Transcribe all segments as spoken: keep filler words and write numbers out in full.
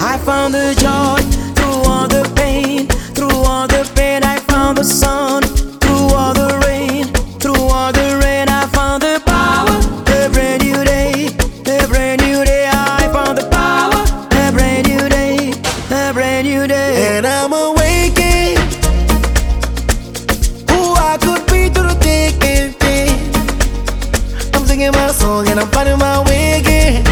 I found the joy through all the pain. Through all the pain, I found the sun. Through all the rain, through all the rain, I found the power. A brand new day, a brand new day. I found the power. A brand new day, a brand new day. And I'm awakened. Who I could be through the thick and thin. I'm singing my song and I'm finding my way again.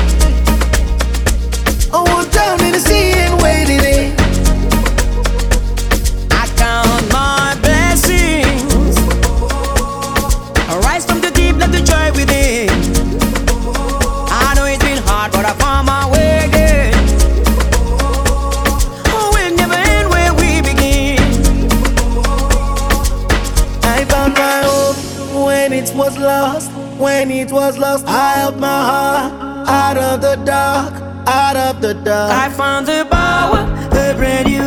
I was down in the sea and waded in. I count my blessings. I rise from the deep, let the joy within. I know it's been hard, but I found my way again. Oh, we'll never end where we begin. I found my hope when it was lost. When it was lost, I held my heart out of the dark, out of the dark. I found the power, a brand new